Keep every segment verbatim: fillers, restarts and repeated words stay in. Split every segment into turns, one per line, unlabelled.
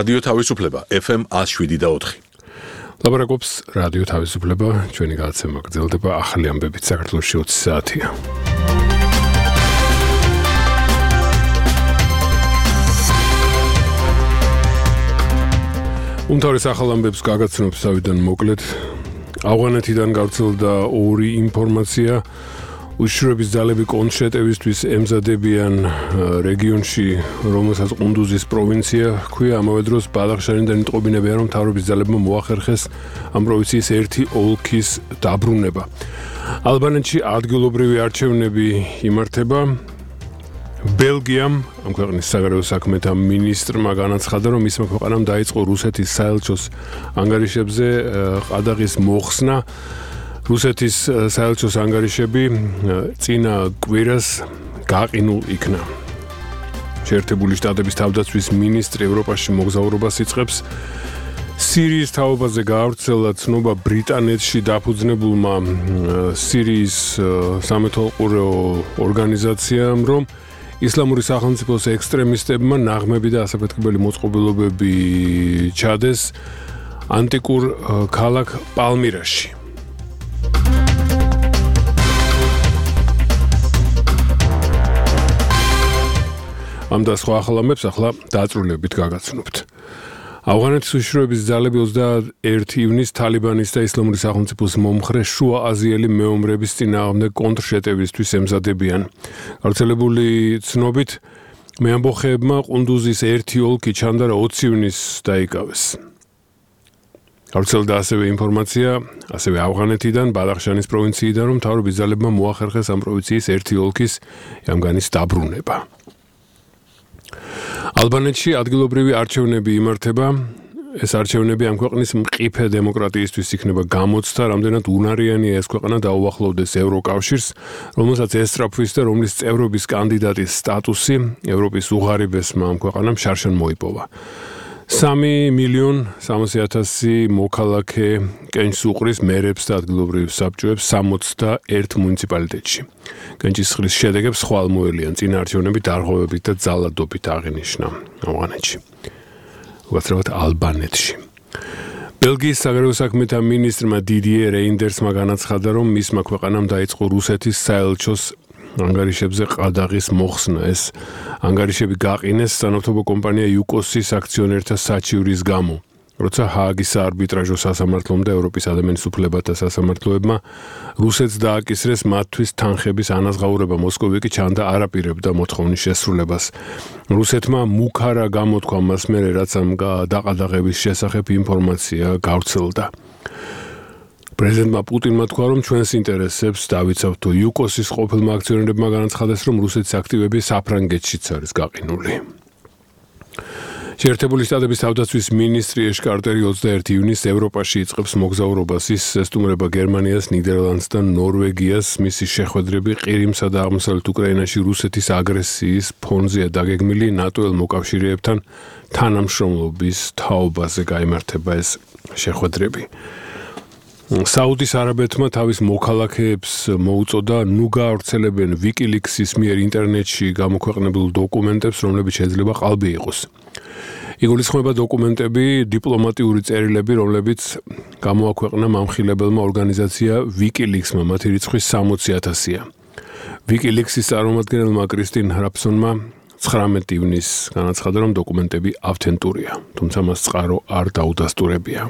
რადიო თავისუფლება ეფ ემ one oh seven და four.
ლაბორატორიებს რადიო თავისუფლება ჩვენი გადაცემა გრძელდება ახალი ამბებით საქართველოში twenty საათია. უმთავრეს ახალ ამბებს გაგაცნობთ თავიდან მოკლედ. ავღანეთიდან გავრცელდა ორი ინფორმაცია. უშიშროების ძალები კონტრშეტევისთვის ემზადებიან რეგიონში, რომელსაც ყუნდუზის პროვინცია ჰქვია, ამავე დროს ბადახშანიდან იტყობინებიან, რომ მთავრობის ძალებმა მოახერხეს ამ პროვინციის ერთი ოლქის დაბრუნება. ალბანეთში ადგილობრივი არჩევნები იმართება. ბელგიამ, ამ ქვეყნის საგარეო საქმეთა მინისტრმა განაცხადა, რომ მისმა ქვეყანამ დაიწყო რუსეთის საელჩოს ანგარიშებზე ყადაღის მოხსნა. რუსეთის საელჩოს ანგარიშები წინა კვირას გაყინულ იქნა. შეერთებული შტატების თავდაცვის მინისტრი ევროპაში მოგზაურობას იწყებს. სირიის თაობაზე გაავრცელა ცნობა ბრიტანეთში დაფუძნებულმა სირიის სამეთვალყურეო ორგანიზაციამ, რომ ისლამური სახელმწიფოს ექსტრემისტებმა ნაღმები და ასაფეთქებელი მოწყობილობები ჩადეს ანტიკურ ქალაქ პალმირაში. ამ და სხვა ახალ ამბებს ახლა დაწვრილებით გაგაცნობთ. ავღანეთის უშიშროების ძალები twenty-first ივნისს თალიბანის და ისლამური სახელმწიფოს მომხრე შუა აზიელი მეომრების წინააღმდეგ კონტრშეტევისთვის ემზადებიან. გავრცელებული ცნობით მეამბოხეებმა ყუნდუზის ერთი ოლქი ჩანდარა twenty ივნისს დაიკავეს. გავრცელდა ასევე ინფორმაცია, ასევე ავღანეთიდან, ბადახშანის პროვინციიდან, რომ მთავრობის ძალებმა მოახერხეს ამ პროვინციის ერთი ოლქის იამგანის დაბრუნება. ალბანეთში ადგილობრივი არჩევნები იმართება. ეს არჩევნები ამ ქვეყნის მყიფე დემოკრატიისთვის იქნება გამოცდა, რამდენად უნარიანია ეს ქვეყანა დაუახლოვდეს ევროკავშირს, რომელსაც ესწრაფვის და რომლის წევრობის კანდიდატის სტატუსი ევროპის უღარიბესმა ამ ქვეყანამ შარშან მოიპოვა. three მილიონ სამასი ათასი მოქალაქე კენჭს უყრის მერებს და ადგილობრივ საბჭოებს sixty-one მუნიციპალიტეტში. კენჭისყრის შედეგებს ხვალმოელიან წინა არჩევნები დარღვევებით და ძალადობით აღინიშნა ავღანეთში. უბრალოდ ალბანეთში. ბელგიის საგარეო საქმეთა მინისტრმა დიდიე რეინდერსმა განაცხადა, რომ მისმა ქვეყანამ დაიწყო რუსეთის საელჩოს ანგარიშებზე ყადაღის მოხსნა. ეს ანგარიშები გაყინეს სანავთობო კომპანია იუკოსის აქციონერთა საჩივრის გამო. როცა ჰააგის საარბიტრაჟო სასამართლომ და ევროპის ადამიანის უფლებათა სასამართლოებმა რუსეთს დააკისრეს მათთვის თანხების ანაზღაურება, მოსკოვი კი ჩანდა არაპირებდა მოთხოვნის შესრულებას. რუსეთმა მუქარა გამოთქვა მას მერე, რაც ამ დაყადაღების შესახებ ინფორმაცია გავრცელდა. პრეზიდენტმა პუტინმა თქვა, რომ ჩვენს ინტერესებს დავიცავთ, თუ იუკოსის ყოფილმა აქციონერებმა განაცხადეს, რომ რუსეთის აქტივები საფრანგეთშიც არის გაყინული. შეერთებული შტატების თავდაცვის მინისტრი ეშ კარტერი twenty-first ივნისს ევროპაში იწყებს მოგზაურობას. ის ესტუმრება გერმანიას, ნიდერლანდს და ნორვეგიას. მისი შეხვედრები ყირიმსა და აღმოსავლეთ უკრაინაში რუსეთის აგრესიის ფონზეა დაგეგმილი. ნატოელ მოკავშირეებთან თანამშრომლობის თაობაზე გაიმართება ეს შეხვედრები. საუდის არაბეთმა თავის მოქალაქეებს მოუწოდა ნუ გაავრცელებენ ვიკილიქსის მიერ ინტერნეტში გამოქვეყნებულ დოკუმენტებს, რომლებიც შეიძლება ყალბი იყოს. იგულისხმება დოკუმენტები, დიპლომატიური წერილები, რომლებიც გამოაქვეყნა მამხილებელმა ორგანიზაცია ვიკილიქსმა, მათი რიცხვი sixty ათასია. ვიკილიქსის წარმომადგენელმა კრისტინ ჰრაფსონმა nineteen ივნისს განაცხადა, რომ დოკუმენტები ავთენტურია, თუმცა მას წყარო არ დაუდასტურებია.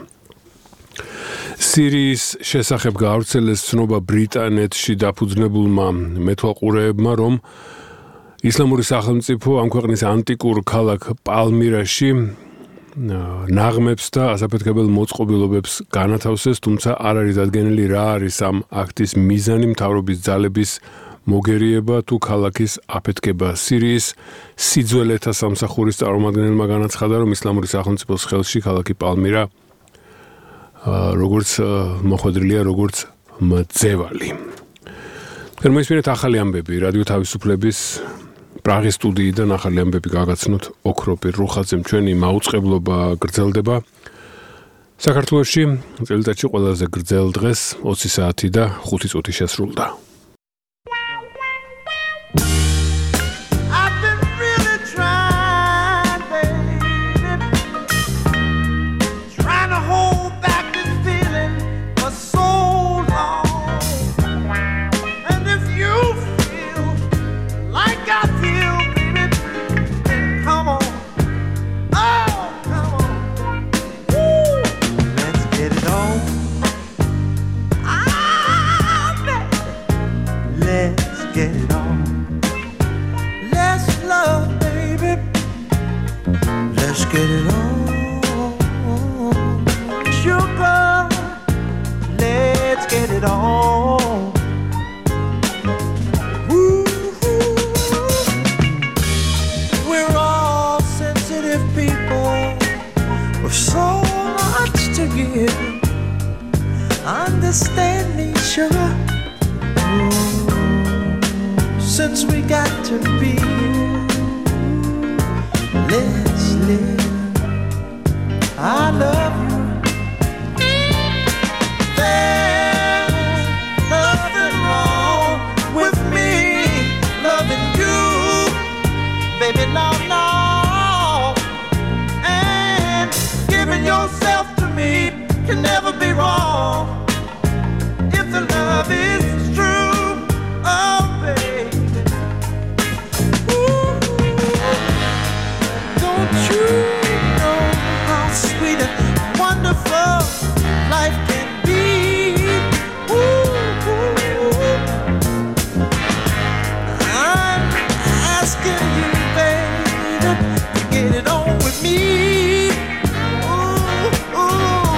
სირიის შესახებ გაავრცელეს ცნობა ბრიტანეთში დაფუძნებულმა მეთვალყურეებმა, რომ ისლამური სახელმწიფო ამ ქვეყნის ანტიკურ ქალაქ პალმირაში ნაღმებს და ასაფეთქებელ მოწყობილობებს განათავსეს, თუმცა არ არის დადგენილი რა არის ამ აქტის მიზანი, მთავრობის ძალების მოგერიება თუ ქალაქის აფეთქება. სირიის სიძველეთა სამსახურის წარმომადგენელმა განაცხადა, რომ ისლამური სახელმწიფოს ხელში ქალაქი პალმირა როგორც მოხვედრილია, როგორც მძევალი. თერმოისმენთ ახალი ამბები რადიო თავისუფლების პრაღის სტუდიიდან ახალი ამბები გაგაცნოთ ოქროპირ რუხაძემ. ჩვენი მაუწყებლობა გრძელდება. საქართველოში წელიწადში ყველაზე გრძელ დღეს twenty საათი და five წუთი შესრულდა.
get it on. Let's love, baby. Let's get it on. Sugar, let's get it on. Woo. We're all sensitive people with so much to give. Understand me, sugar. Since we got to be, let's live. I love you. There's nothing wrong with me loving you, baby, no, no. And giving yourself to me can never be wrong if the love is true. Oh, baby. Ooh. Don't you know how sweet and wonderful life can be? Ooh. I'm asking you, baby, to get it on with me. Ooh, ooh.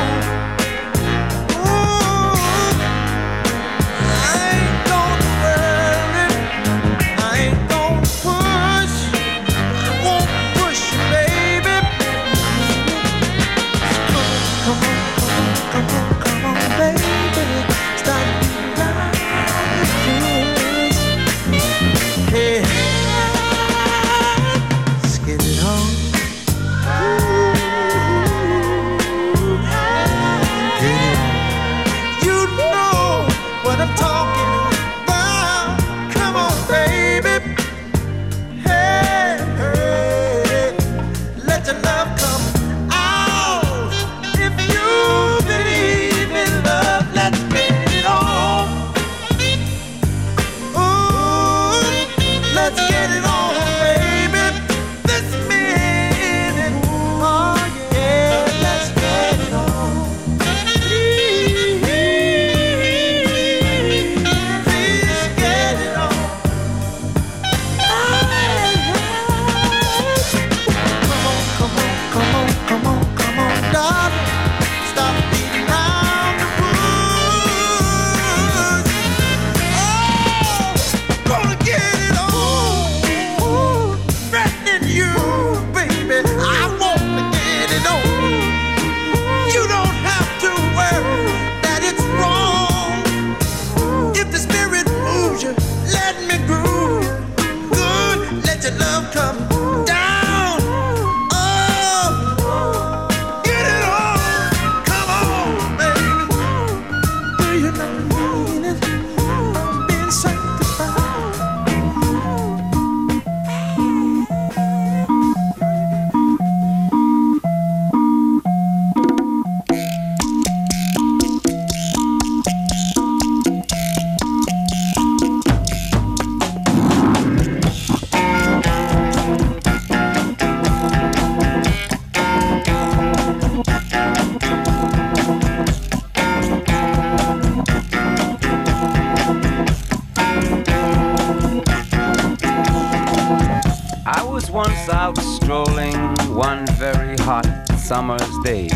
Once out strolling one very hot summer's day,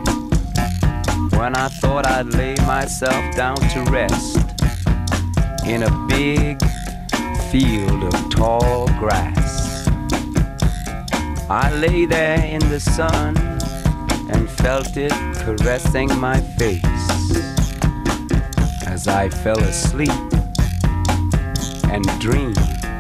when I thought I'd lay myself down to rest in a big field of tall grass. I lay there in the sun and felt it caressing my face as I fell asleep and dreamed.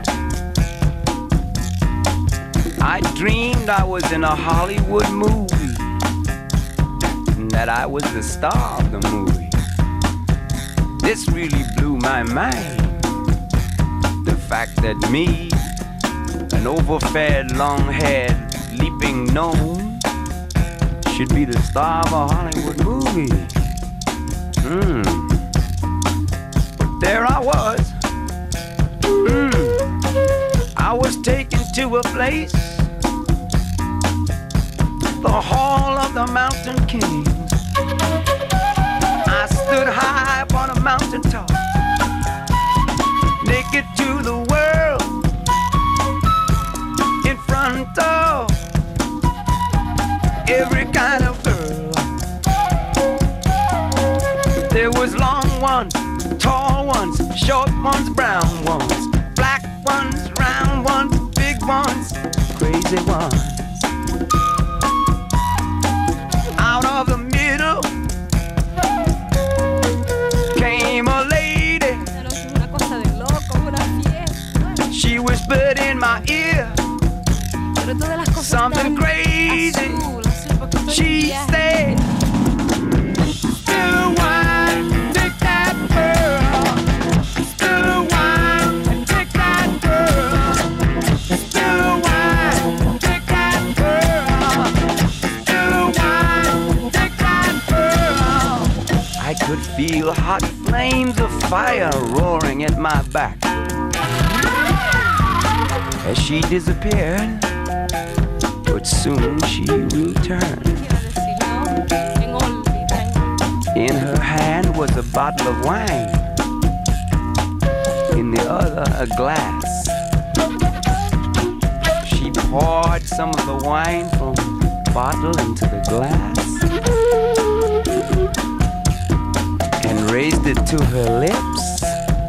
I dreamed I was in a Hollywood movie, and that I was the star of the movie. This really blew my mind. The fact that me, an overfed, long-haired, leaping gnome, should be the star of a Hollywood movie. Mm. But there I was. Mm. I was taken to a place, the Hall of the Mountain Kings. I stood high upon a mountain top, naked to ones, brown ones, black ones, round ones, big ones, crazy ones. Out of the middle came a lady. She whispered in my ear something crazy. She said, still wine, take that girl. Still wine, take that girl. Still wine, take that girl. Still wine, take that girl. I could feel hot flames of fire roaring at my back as she disappeared, but soon she returned. In her hand was a bottle of wine, in the other a glass. She poured some of the wine from the bottle into the glass and raised it to her lips.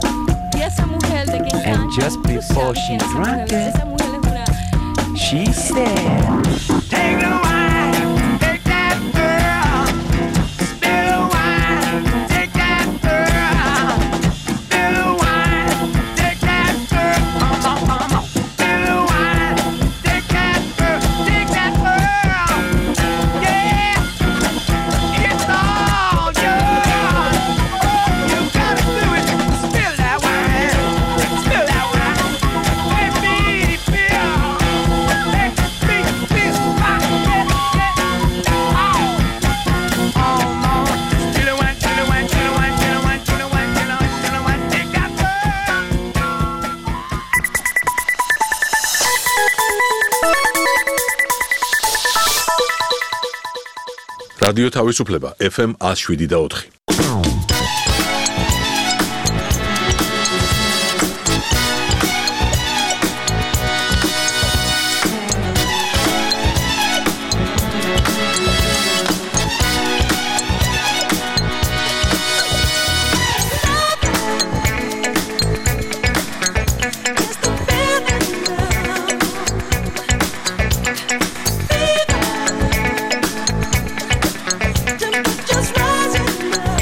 And just before she drank it, she said, take the wine, take that girl. Spill the wine, take that girl. Spill the wine, take that girl. Come on, come on. Spill the wine, take that girl, take that girl. Yeah, it's all yours. You gotta do it. Spill that wine, spill that wine. Let me feel. Let me feel my head. Oh, oh, Lord. Spill the wine, spill the wine, spill the wine, spill the wine, spill the wine, spill the wine, spill the wine. Take that girl.
რადიო თავისუფლება ეფ ემ one oh seven და four.
Just rising now.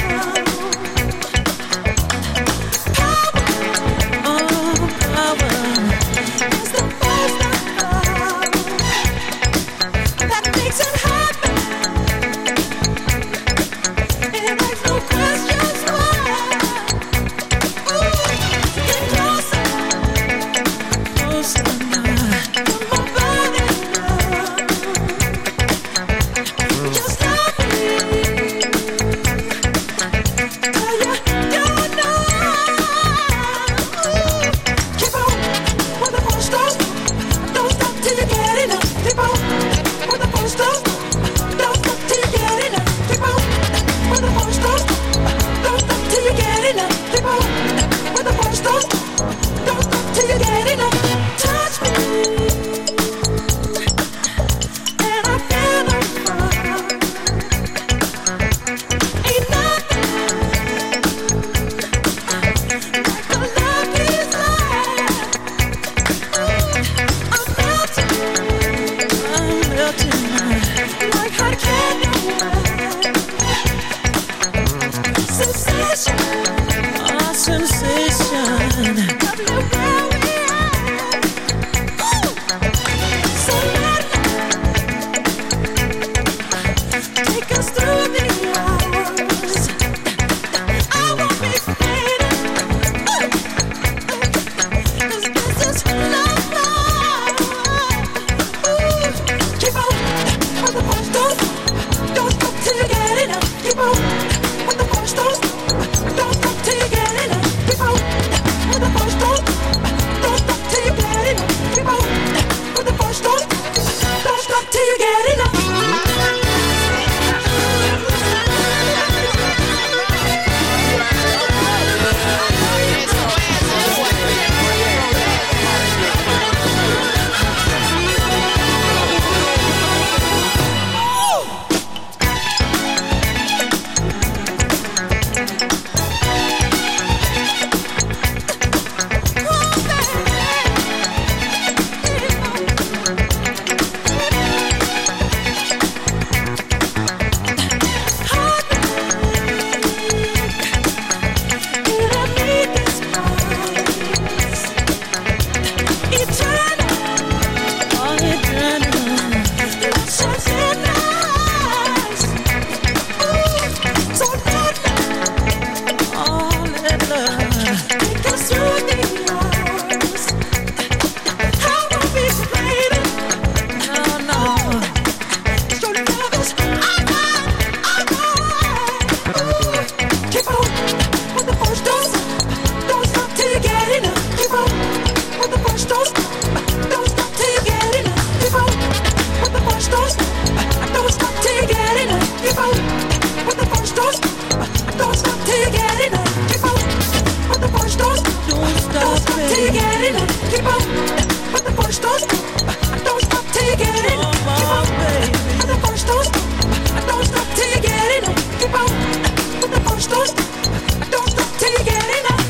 keep on. When the push don't stop, I don't stop till you get enough. Keep on, when the push don't stop, I don't stop till you get enough. Keep on, when the push don't stop, I don't stop till you get enough.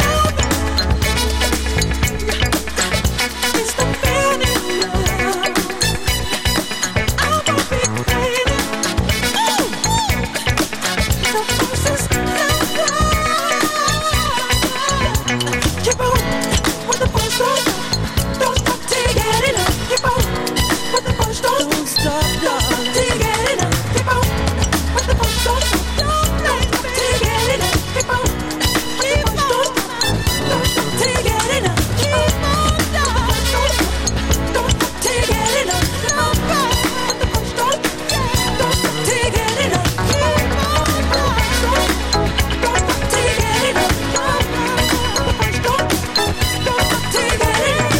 It's the feeling love. I won't be playing it. The process love. Keep on, when the push don't stop, don't stop till you get enough. Keep on, when the push don't stop, don't stop till you get enough. Keep on, when the push don't stop, don't stop till you get enough. Keep on, when the push don't stop, don't stop till you get enough. Keep on, don't stop till you get enough. When the push don't stop, don't stop till you get enough. Keep on, don't stop till you get enough. When the push don't stop, don't stop till you get enough.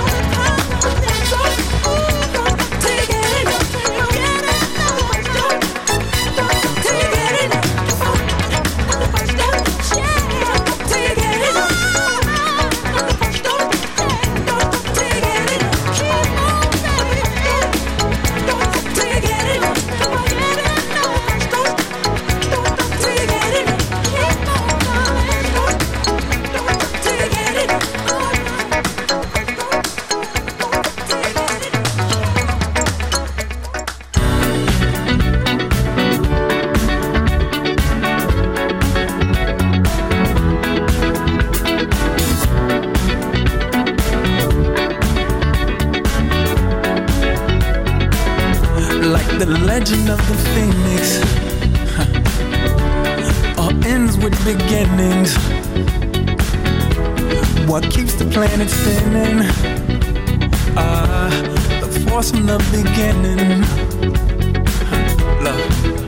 Like the legend of the phoenix, huh. All ends with beginnings. What keeps the planet spinning? Ah, the force from the beginning. Huh. Love.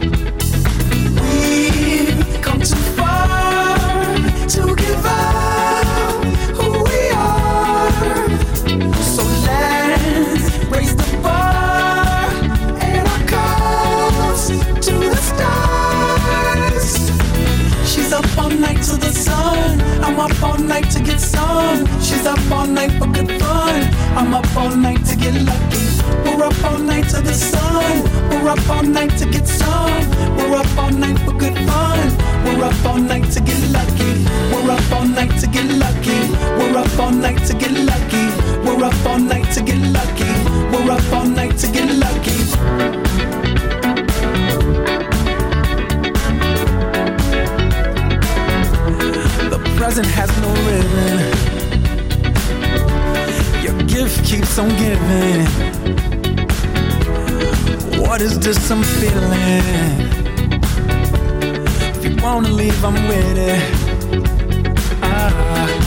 We've come too far to give up who we are. So let's raise the bar and our cups to the stars. She's up all night to the sun. I'm up all night to get some. She's up all night for good fun. I'm up all night to get lucky. We're up all night to the sun. We're up all night to get some. We're up all night for good fun. We're up all night to get lucky. We're up all night to get lucky. We're up all night to get lucky. We're up all night to get lucky. We're up all night to get lucky. The present has no ribbon. Your gift keeps on giving. What is this I'm feeling? If you wanna leave, I'm with it. Ah.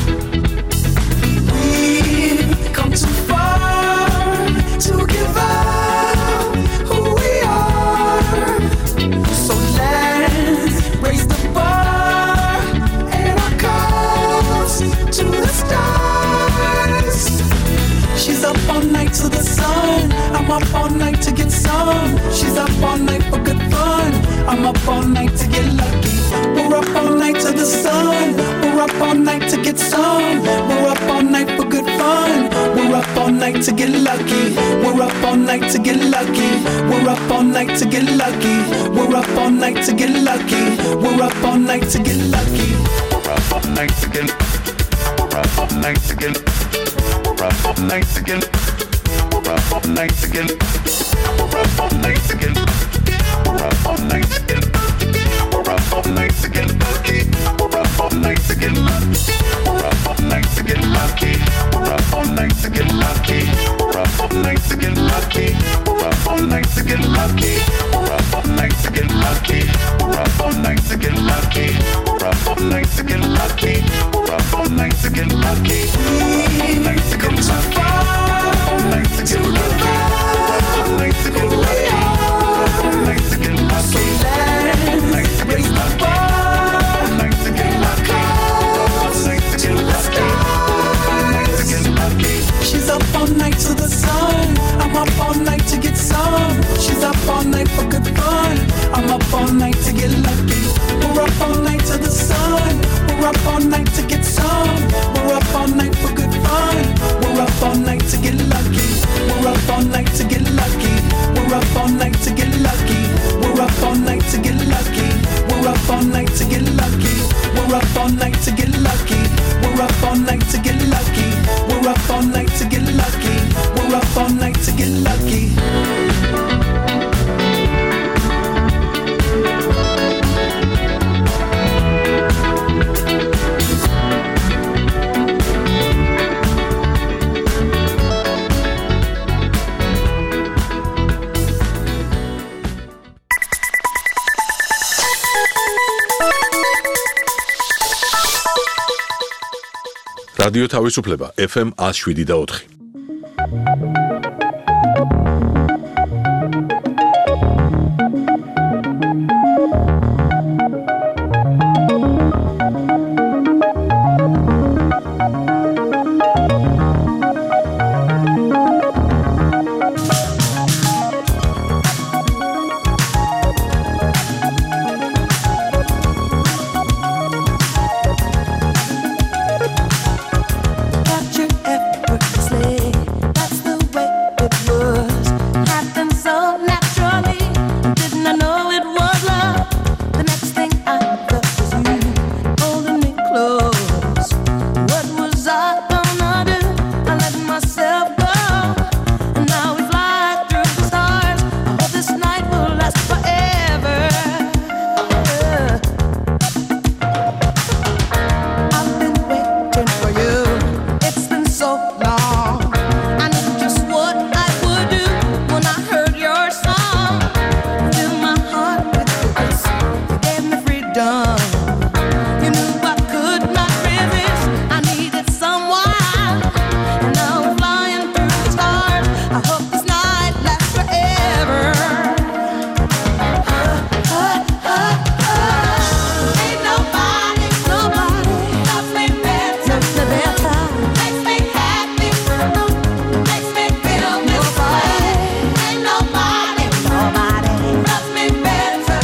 We've come too far to give up who we are. So let's raise the bar and our cups to the stars. She's up all night to the sun. I'm up all night to get some. She's up all night for good fun. I'm up all night to get lucky. We're up all night to the sun. We're up all night to get some. We're up all night for good fun. We're up all night to get lucky. We're up all night to get lucky. We're up all night to get lucky. We're up all night to get lucky. We're up all night to get lucky.
We're up all night to get. We're up all night to get. We're up all night to get. We're up all night to get. We're up all night to get. We're up all night to get. We're up all night to get lucky. We're up all night to get lucky. We're up all night to get lucky. We're up all night to get lucky. We're up all night to get lucky. We're up all night to get lucky. We're up all night to get lucky. We're up all night to get lucky. We're up all night to get lucky. We're up all night to get lucky. We're up all night to get lucky. All night to get lucky. All night to get lucky. All night to get lucky. All night to get lucky. All night to get lucky. All night to get lucky. All night to get lucky.
She's up all night to the sun. I'm up all night to get some. She's up all night for good fun. I'm up all night to get lucky. We're up all night to the sun. We're up all night to get some. We're up all night for good fun. We're
რადიო თავისუფლება ეფ ემ one oh seven და four.
Captured effortlessly, that's the way it was. Happened so naturally, didn't I know it was love? The next thing I felt was you holding me close. What was I gonna do? I let myself go, and now we fly through the stars. I hope this night will last forever. I've been waiting for you. It's been so long. I knew just what I would do when I heard your song. Fill my heart with your kiss. You gave me freedom. You knew I could not resist. I needed someone, and now we're flying through the stars. I hope this night lasts forever. Ain't nobody, nobody loves me better, loves me better, makes me happy, makes me feel this way. Ain't nobody, nobody loves me better.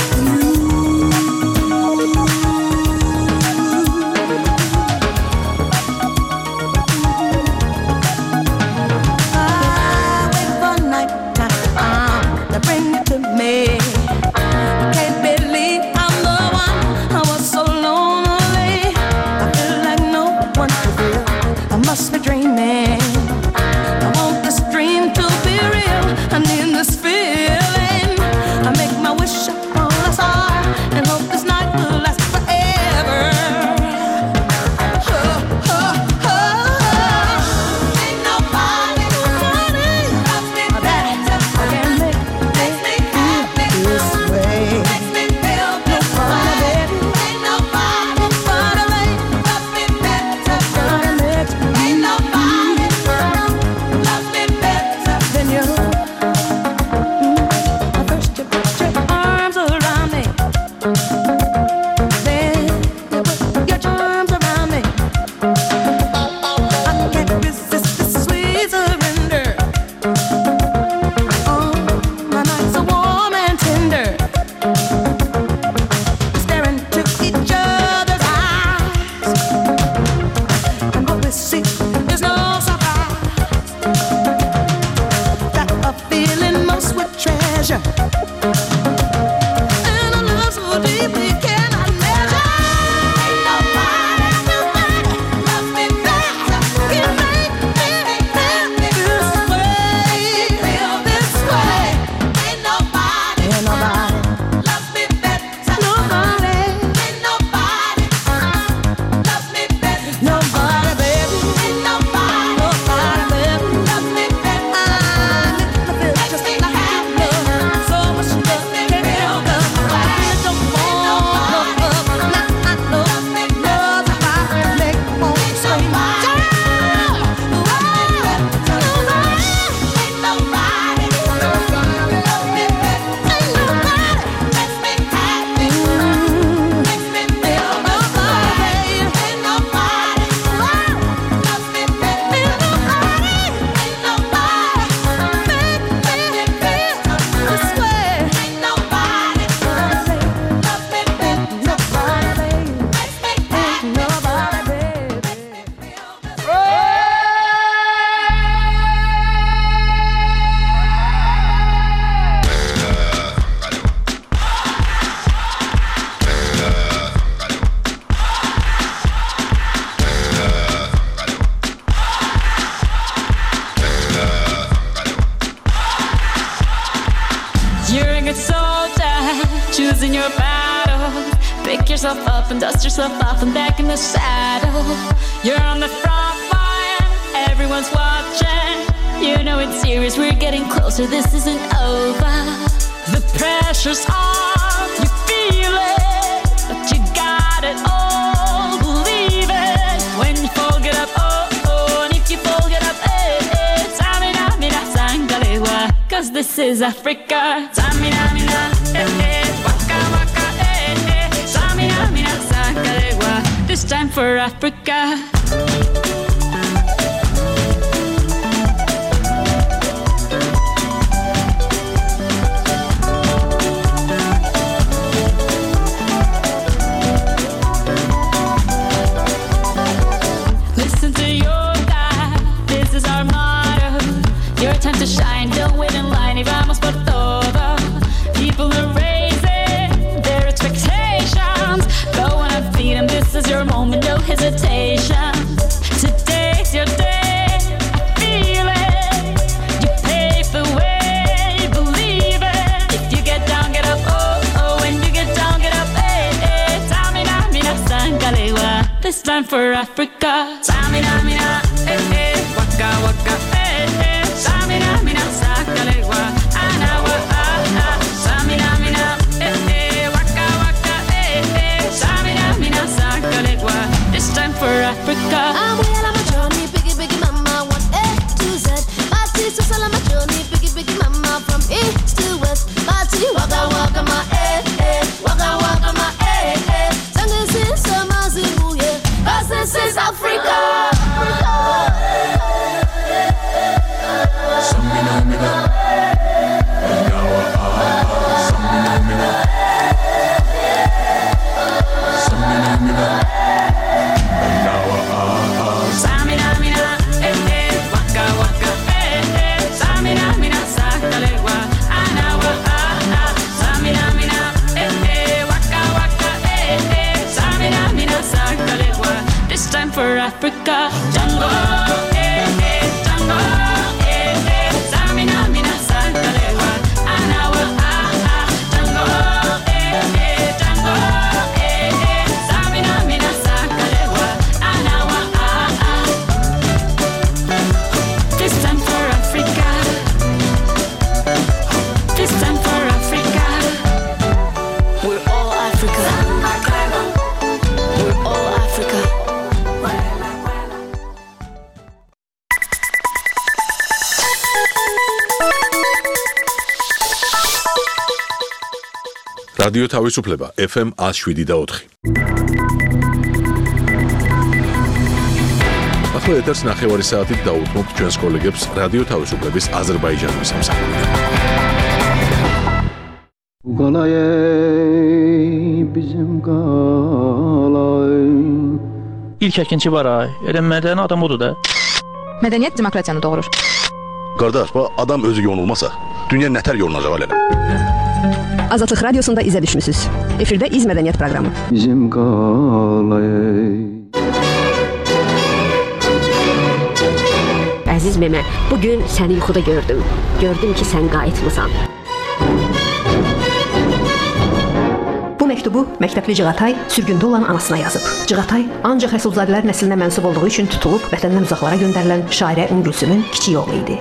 I wait for night time to bring you to me. I can't believe I'm the one. I was so lonely. I feel like no one to feel. I must be dreaming. I want this dream to be real. I need this feeling. I make my wish upon a star and hope this night will last forever. Oh, oh, oh. Ain't nobody, nobody loves me better. Makes me happy this way. Makes me feel this way. Ain't nobody, nobody loves me better. Ain't nobody loves me better than you. First you put your arms around me, then you put your charms around me. I can't resist this sweet surrender. Oh, my nights are warm and tender, staring into each other's eyes, and what we see is no surprise. Got a feeling most would treasure, and a love so deep we cannot measure. Ain't nobody, nobody loves me better. You make me feel this way, feel this way. Ain't nobody, ain't nobody loves me better. Nobody, ain't nobody loves me better. Nobody, baby, ain't nobody, nobody, baby loves me better. I feel just like love, so much love can't feel the way. I don't want no love, not I know love if I make one scream. Ain't nobody, nobody loves me better. Ain't nobody makes me happy, makes me feel this way. Ain't nobody loves me better. Ain't nobody, ain't nobody make me feel this way. Ain't nobody loves me better. Nobody makes me happy. Nobody, baby.
You're a good soldier, choosing your battle. Pick yourself up and dust yourself off and back in the saddle. You're on the front line, everyone's watching. You know it's serious, we're getting closer, this isn't over. The pressure's on, you feel it, but you got it all, believe it. When you fall, get up, oh. this is Africa. Samina, mina, eh, eh, waka, waka, eh, eh. Samina, mina, sakalewa. This time for Africa. Time to shine, don't wait in line, y vamos por todo. People are raising their expectations. Go on and feed them, this is your moment, no hesitation. Today's your day, I feel it. You pave the way, believe it. If you get down, get up, oh, oh. When you get down, get up, eh, eh. Samina, mina, sangalewa. This time for Africa. Samina, mina, eh, eh. Waka, waka, eh, eh. Samina, mina, sakalewa, anawa, ah, ah. Samina, mina, eh, eh, waka, waka, eh, eh. Samina, mina, sakalewa. This time for Africa.
I'm well on my journey, biggie, biggie, mama, one A to Z. My sister's all on my journey, biggie, biggie, mama, from east to west. My tea, waka, waka, my eh, eh, waka, waka, my eh, eh. Sangin' sin, sama, zimu, yeah. 'Cause this is Africa.
Samina, mina, anawa, ah, ah. Samina, mina, Samina, mina, anawa, ah, ah.
Samina, mina, eh, eh, waka, waka, eh, eh. Samina, mina, sakalewa, anawa, ah, ah. Samina, mina, eh, eh, waka, waka, eh, eh. Samina, mina, sakalewa. This time for Africa. Jungle, eh, eh, jungle.
რადიო თავისუფლება ეფ ემ one oh seven და four. ახლა ეთერს ნახევარი საათით დაუთმობთ ჩვენს კოლეგებს რადიო თავისუფლების აზერბაიჯანის სამსახურიდან.
İlk əkinçi var ay. Elə mədəni adam odur da.
Mədəniyyət demokratiyanı doğurur.
Qardaş, bu adam özü yonulmasa, dünya nətər yolunacaq elə?
Azadlıq radiosunda izə düşmüsüz. Efirdə İz Mədəniyyət proqramı.
Bizim qalay.
Əziz Memə, bugün səni yuxuda gördüm. Gördüm ki, sən qayıtmısan.
Bu məktubu məktəbli Cığatay sürgündə olan anasına yazıb. Cığatay ancaq Rəsulzadələr nəslinə mənsub olduğu üçün tutulub vətəndən uzaqlara göndərilən şairə Ümgülsümün kiçik oğlu idi.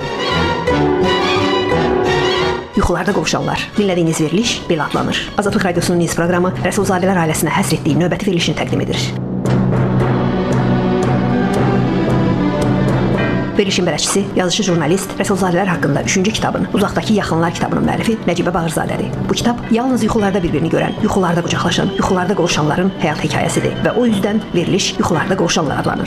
Yuxularda qovuşanlar. Dinlədiyiniz veriliş belə adlanır. Azadlıq radiosunun Niz proqramı Rəsulzadələr ailəsinə həsr etdiyi növbəti verilişini təqdim edir. Verilişin bələdçisi, yazışı jurnalist Rəsulzadələr haqqında üçüncü kitabın Uzaqdakı Yaxınlar kitabının müəllifi Nəcibə Bağırzadədir. Bu kitab yalnız yuxularda bir-birini görən, yuxularda qucaqlaşan, yuxularda qovuşanların həyat hekayəsidir və o yüzdən veriliş yuxularda qovuşanlar adlanır.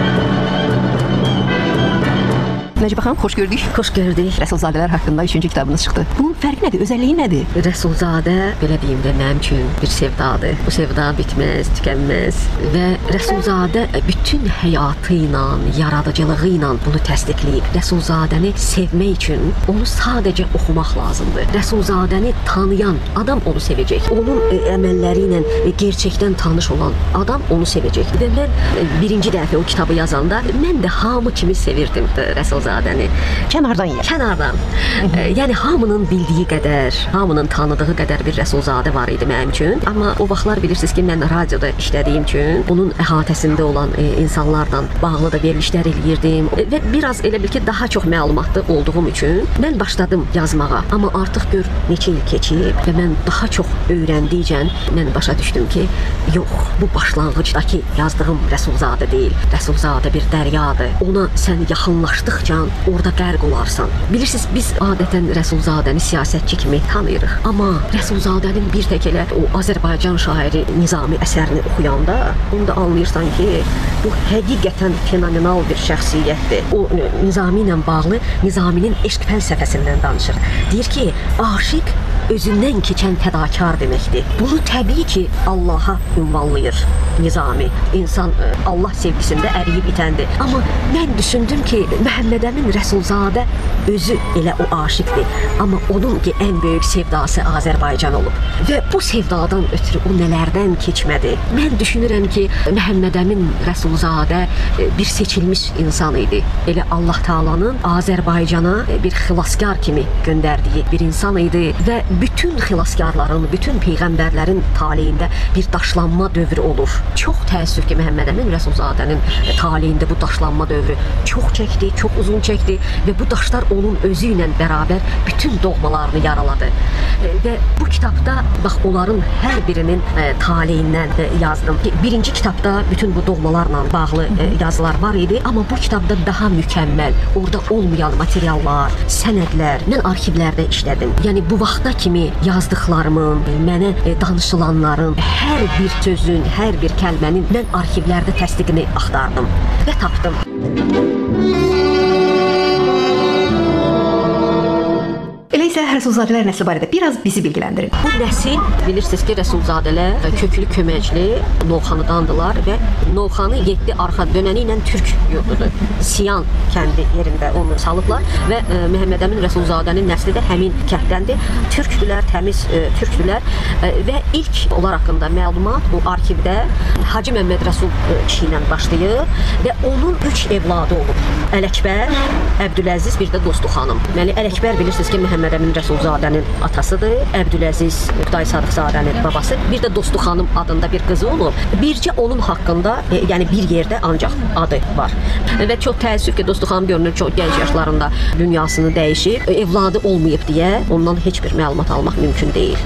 Nəcibə xanım, xoş gördük.
Xoş gördük.
Rəsulzadələr haqqında üçüncü kitabınız çıxdı. Bunun fərqi nədir? Özəlliyi nədir?
Rəsulzadə, belə deyim də, mənim üçün bir sevdadır. Bu sevda bitməz, tükənməz və Rəsulzadə bütün həyatı ilə, yaradıcılığı ilə bunu təsdiqləyib. Rəsulzadəni sevmək üçün onu sadəcə oxumaq lazımdır. Rəsulzadəni tanıyan adam onu sevəcək. Onun əməlləri ilə gerçəkdən tanış olan adam onu sevəcək. Və mən birinci dəfə o kitabı yazanda mən də hamı kimi sevirdim Rəsulzadəni.
Kənardan yer.
Kənardan. e, yəni hamının bildiyi qədər, hamının tanıdığı qədər bir Rəsulzadə var idi mənim üçün. Amma o vaxtlar bilirsiniz ki, mən radioda işlədiyim üçün bunun əhatəsində olan e, insanlarla bağlı da verilişlər eləyirdim. E, və biraz elə bil ki, daha çox məlumatlı olduğum üçün mən başladım yazmağa. Amma artıq gör neçə il keçib və mən daha çox öyrəndikcə mən başa düşdüm ki, yox, bu başlanğıcdakı yazdığım Rəsulzadə deyil. Rəsulzadə bir dəryadır. Ona sən yaxınlaşdıqca Azərbaycan, orada qərq olarsan. Bilirsiniz, biz adətən Rəsulzadəni siyasətçi kimi tanıyırıq. Amma Rəsulzadənin bir tək elə o Azərbaycan şairi Nizami əsərini oxuyanda, onu da anlayırsan ki, bu həqiqətən fenomenal bir şəxsiyyətdir. O Nizami ilə bağlı Nizaminin eşq fəlsəfəsindən danışır. Deyir ki, aşiq özündən keçən fədakar deməkdir. Bunu təbii ki, Allaha ünvanlayır Nizami. İnsan Allah sevgisində əriyib itəndir. Amma mən düşündüm ki, Məhəmməd Əmin Rəsulzadə özü elə o aşiqdir. Amma onun ki, ən böyük sevdası Azərbaycan olub. Və bu sevdadan ötürü o nələrdən keçmədi. Mən düşünürəm ki, Məhəmməd Əmin Rəsulzadə bir seçilmiş insan idi. Elə Allah Taalanın Azərbaycana bir xilaskar kimi göndərdiyi bir insan idi və bütün xilaskarların, bütün peyğəmbərlərin taleyində bir daşlanma dövrü olur. Çox təəssüf ki, Məhəmməd Əmin Rəsulzadənin taleyində bu daşlanma dövrü çox çəkdi, çox uzun çəkdi və bu daşlar onun özü ilə bərabər bütün doğmalarını yaraladı. Və bu kitabda bax onların hər birinin taleyindən yazdım. Birinci kitabda bütün bu doğmalarla bağlı yazılar var idi, amma bu kitabda daha mükəmməl, orada olmayan materiallar, sənədlər, mən arxivlərdə işlədim. Yəni bu vaxta kimi yazdıqlarımın, mənə danışılanların, hər bir sözün, hər bir kəlmənin mən arxivlərdə təsdiqini axtardım və tapdım.
Elə isə Rəsulzadələr nəsli barədə biraz bizi bilgiləndirin.
Bu nəsil, bilirsiniz ki, Rəsulzadələr köklü köməkli Novxanıdandılar və Novxanı yeddi arxa dönəni ilə Türk yurdudur. Siyan kəndi yerində onu salıblar və e, Məhəmməd Əmin Rəsulzadənin nəsli də həmin kənddəndir. Türkdülər, təmiz e, türkdülər e, və ilk onlar haqqında məlumat bu arxivdə Hacı Məmməd Rəsul e, kişi ilə başlayır və onun üç evladı olub. Ələkbər, Əbdüləziz, bir də Dostu xanım. Deməli, Ələkbər bilirsiniz ki, Məhəmməd Əmin Rəsulzadənin atasıdır, Əbdüləziz Oqtay Sadıqzadənin babası, bir də Dostu xanım adında bir qızı olub. Bircə onun haqqında, e, yəni bir yerdə ancaq adı var. Və çox təəssüf ki, Dostu xanım görünür çox gənc yaşlarında dünyasını dəyişib, evladı olmayıb deyə ondan heç bir məlumat almaq mümkün deyil.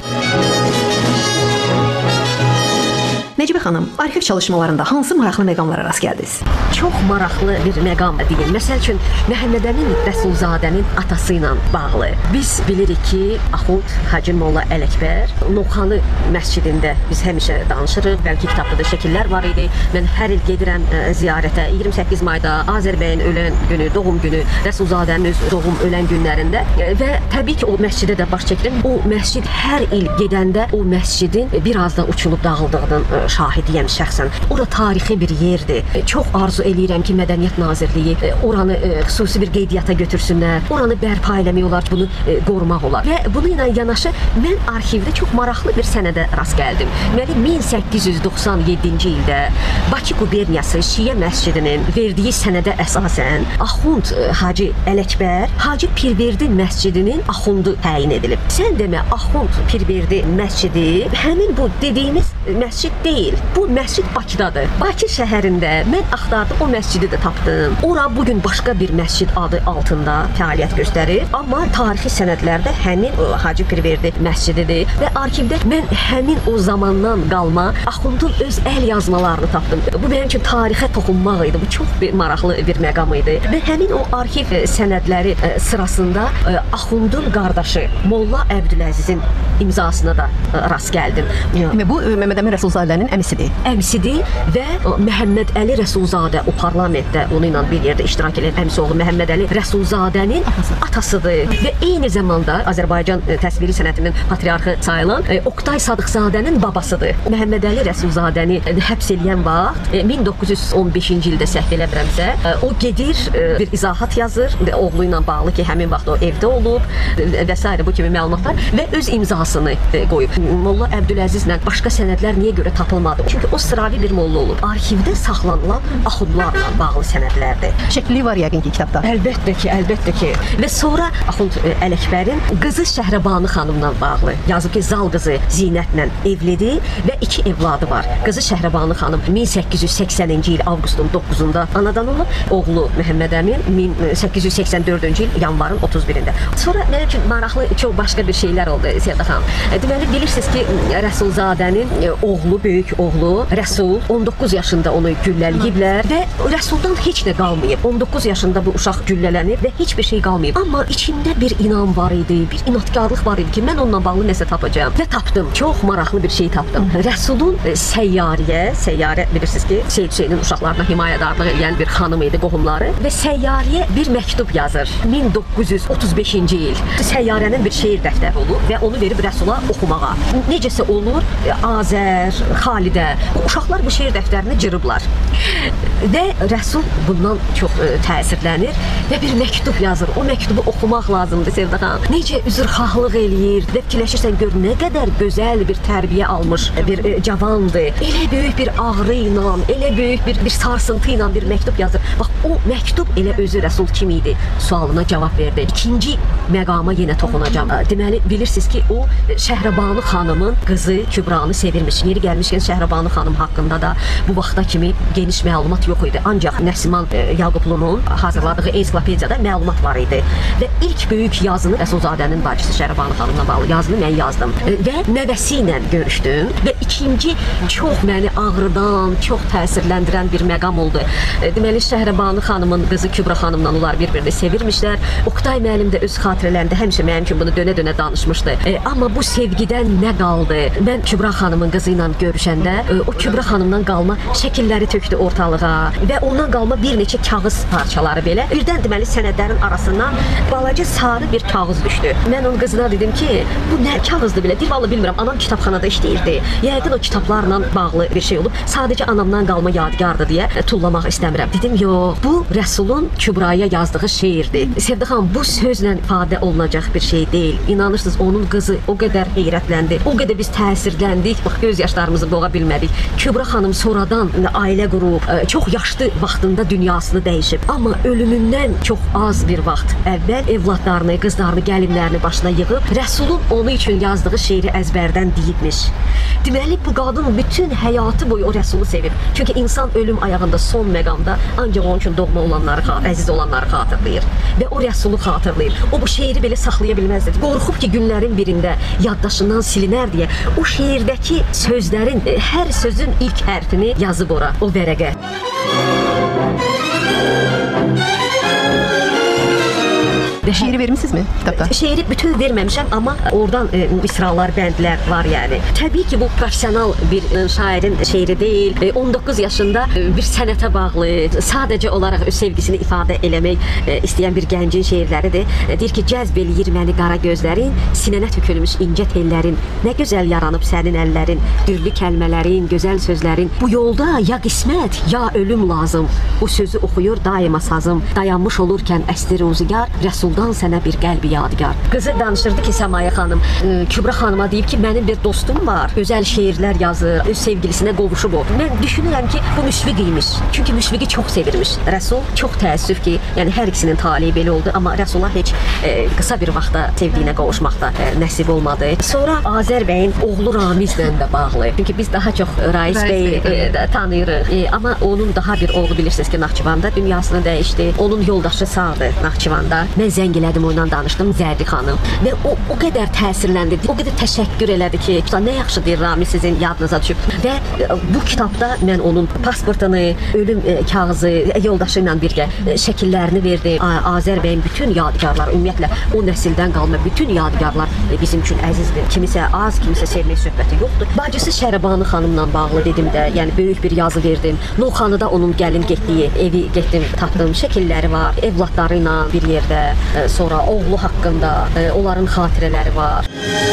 Nəcibə xanım, arxiv çalışmalarında hansı maraqlı məqamlara rast gəldiniz?
Çox maraqlı bir məqam deyil. Məsəl üçün, Məhəmməd Əmin Rəsulzadənin atası ilə bağlı. Biz bilirik ki, Axund Hacı Molla Ələkbər Novxanı məscidində biz həmişə danışırıq. Bəlkə kitabda da şəkillər var idi. Mən hər il gedirəm ə, ziyarətə. iyirmi səkkiz mayda Azərbəyin ölən günü, doğum günü, Rəsulzadənin öz doğum ölən günlərində ə, və təbii ki, o məscidə də baş çəkdim. O məscid hər il gedəndə o məscidin biraz da uçulub dağıldığının ə, şahidiyəm şəxsən. Ora tarixi bir yerdir. Çox arzu eləyirəm ki, Mədəniyyət Nazirliyi oranı xüsusi bir qeydiyyata götürsünlər. Oranı bərpa eləmək olar, bunu qorumaq olar. Və bunu ilə yanaşı mən arxivdə çox maraqlı bir sənədə rast gəldim. Deməli, min səkkiz yüz doxsan yeddinci ildə Bakı quberniyası Şiə məscidinin verdiyi sənədə əsasən Axund Hacı Ələkbər Hacı Pirverdi məscidinin axundu təyin edilib. Sən demə, Axund Pirverdi məscidi həmin bu dediyimiz məscid deyil. Bu məscid Bakıdadır. Bakı şəhərində mən axtardım, o məscidi də tapdım. Ora bugün başqa bir məscid adı altında fəaliyyət göstərir, amma tarixi sənədlərdə həmin o, Hacı Pirverdi məscididir və arxivdə mən həmin o zamandan qalma Axundun öz əl yazmalarını tapdım. Bu mənim üçün tarixə toxunmaq idi. Bu çox bir maraqlı bir məqam idi. Və həmin o arxiv sənədləri sırasında Axundun qardaşı Molla Əbdüləzizin imzasına da rast gəldim.
Və bu Məhəmməd Əmin Rəsulzadənin əmisidir.
Əmisidir və Məhəmməd Əli Rəsulzadə o parlamentdə onu ilə bir yerdə iştirak edən əmisi oğlu Məhəmməd Əli Rəsulzadənin atasıdır və eyni zamanda Azərbaycan təsviri sənətinin patriarxı sayılan Oqtay Sadıqzadənin babasıdır. Məhəmməd Əli Rəsulzadəni həbs eləyən vaxt min doqquz yüz on beşinci ildə səhv eləmirəmsə, o gedir bir izahat yazır və oğlu ilə bağlı ki, həmin vaxt o evdə olub və s. bu kimi məlumatlar və öz imzasını qoyub. Molla Əbdüləzizlə başqa sənədlər niyə görə tapılmadı? Çünki o sıravi bir molla olub. Arxivdə saxlanılan axundlarla bağlı sənədlərdir.
Şəkli var yəqin ki, kitabda.
Əlbəttə ki, əlbəttə ki. Və sonra Axund Ələkbərin qızı Şəhrəbanu xanımla bağlı yazıb ki, zal qızı Zinətlə evlidir və iki evladı var. Qızı Şəhrəbanu xanım min səkkiz yüz səksəninci il avqustun doqquzunda anadan olub, oğlu Məhəmməd Əmin min səkkiz yüz səksən dördüncü il yanvarın otuz birində. Sonra mənim üçün maraqlı çox başqa bir şeylər oldu Sevda xanım. Deməli, bilirsiniz ki, Rəsulzadənin oğlu, böyük böyük oğlu Rəsul on doqquz yaşında onu güllələyiblər və Rəsuldan heç nə qalmayıb. on doqquz yaşında bu uşaq güllələnib və heç bir şey qalmayıb. Amma içində bir inan var idi, bir inadkarlıq var idi ki, mən onunla bağlı nəsə tapacağam. Və tapdım. Çox maraqlı bir şey tapdım. Rəsulun e, səyyarəyə, səyyarə bilirsiniz ki, Seyid Hüseynin uşaqlarına himayədarlıq edən bir xanım idi, qohumları və səyyarəyə bir məktub yazır. min doqquz yüz otuz beşinci il. Səyyarənin bir şeir dəftəri olur və onu verib Rəsula oxumağa. Necəsə olur, e, Azər, Xalidə, bu uşaqlar bu şeir dəftərini cırıblar. Və Rəsul bundan çox e, təsirlənir və bir məktub yazır. O məktubu oxumaq lazımdır Sevda xanım. Necə üzrxahlıq eləyir və fikirləşirsən gör nə qədər gözəl bir tərbiyə almış bir e, cavandır. Elə böyük bir ağrı ilə, elə böyük bir, bir sarsıntı ilə bir məktub yazır. Bax o məktub elə özü Rəsul kim idi sualına cavab verdi. İkinci məqama yenə toxunacağam. Deməli bilirsiniz ki o Şəhrəbanu xanımın qızı Kübranı sevirmiş. Yeri gəlmişkən Şəhrəbanu xanım haqqında da bu vaxta kimi geniş məlumat yox idi. Ancaq Nəsiman e, Yaqublu'nun hazırladığı ensiklopediyada məlumat var idi. Və ilk böyük yazını Rəsulzadənin bacısı Şəhrəbanu xanımla bağlı yazını mən yazdım. E, və nəvəsi ilə görüşdüm və ikinci çox məni ağrıdan, çox təsirləndirən bir məqam oldu. E, deməli Şəhrəbanu xanımın qızı Kübra xanımla onlar bir-birini sevirmişlər. Oktay müəllim də öz xatirələrində həmişə mənim üçün bunu dönə-dönə danışmışdı. E, amma bu sevgidən nə qaldı? Mən Kübra xanımın qızı ilə görüşəndə e, o Kübra xanımdan qalma şəkilləri tökdü ortalığa və ondan qalma bir neçə kağız parçaları belə. Birdən deməli sənədlərin arasından balaca sarı bir kağız düşdü. Mən onun qızına dedim ki, bu nə kağızdır belə? Deyir, vallahi bilmirəm. Anam kitabxanada işləyirdi. Yəqin o kitablarla bağlı bir şey olub. Sadəcə anamdan qalma yadigardır deyə tullamaq istəmirəm. Dedim, yox, bu Rəsulun Kübraya yazdığı şeirdir. Sevda xanım, bu sözlə ifadə olunacaq bir şey deyil. İnanırsınız, onun qızı o qədər heyrətləndi. O qədər biz təsirləndik. Bax, göz yaşlarımızı boğa bilmədik. Kübra xanım sonradan ailə qurub, çox yaşlı vaxtında dünyasını dəyişib. Amma ölümündən çox az bir vaxt əvvəl evladlarını, qızlarını, gəlinlərini başına yığıb Rəsulun onu üçün yazdığı şeiri əzbərdən deyibmiş. Deməli, bu qadın bütün həyatı boyu o Rəsulu sevib. Çünki insan ölüm ayağında son məqamda ancaq onun üçün doğma olanları, əziz olanları xatırlayır. Və o Rəsulu xatırlayır. O bu şeiri belə saxlaya bilməzdi. Qorxub ki, günlərin birində yaddaşından silinər deyə o şeirdəki sözlərin, hər sözün ilk hərfini yazıb ora, o vərəqə.
Şeiri vermişsiniz mi kitabda?
Şeiri bütün verməmişəm, amma oradan e, misralar, bəndlər var yəni. Təbii ki, bu professional bir e, şairin şeiri deyil. E, on doqquz yaşında e, bir sənətə bağlı, sadəcə olaraq öz sevgisini ifadə eləmək e, istəyən bir gəncin şeirləridir. E, deyir ki, cəzb eləyir məni qara gözlərin, sinənə tökülmüş incə tellərin, nə gözəl yaranıb sənin əllərin, dürlü kəlmələrin, gözəl sözlərin. Bu yolda ya qismət, ya ölüm lazım. Bu sözü oxuyur daima sazım. Dayanmış olurkən əsli ruzigar, Rəsuldan sənə bir qəlbi yadigar. Qızı danışırdı ki, Səmaya xanım, Kübra xanıma deyib ki, mənim bir dostum var, gözəl şeirlər yazır, öz sevgilisinə qovuşub o. Mən düşünürəm ki, bu Müşfiq imiş. Çünki Müşfiqi çox sevirmiş. Rəsul çox təəssüf ki, yəni hər ikisinin taliyi belə oldu, amma Rəsula heç e, qısa bir vaxtda sevdiyinə qovuşmaqda e, nəsib olmadı. Sonra Azər bəyin oğlu Ramizlə də bağlı. Çünki biz daha çox Rais bəyi e, tanıyırıq. E, amma onun daha bir oğlu bilirsiniz ki, Naxçıvanda dünyasını dəyişdi. Onun yoldaşı sağdır Naxçıvanda. Mən zəng elədim, onunla danışdım, Zərdi xanım. Və o, o qədər təsirləndi, o qədər təşəkkür elədi ki, nə yaxşı deyir Ramiz sizin yadınıza düşüb. Və bu kitabda mən onun pasportunu, ölüm e, kağızı, yoldaşı ilə birgə e, şəkillərini verdim. Azər bəyin bütün yadigarlar, ümumiyyətlə o nəsildən qalma bütün yadigarlar e, bizim üçün əzizdir. Kimisə az, kimisə sevmək söhbəti yoxdur. Bacısı Şərəbanu xanımla bağlı dedim də, yəni böyük bir yazı verdim. Novxanıda onun gəlin getdiyi evi getdim, tapdım, şəkilləri var, evladları ilə bir yerdə. Sonra oğlu haqqında onların xatirələri var.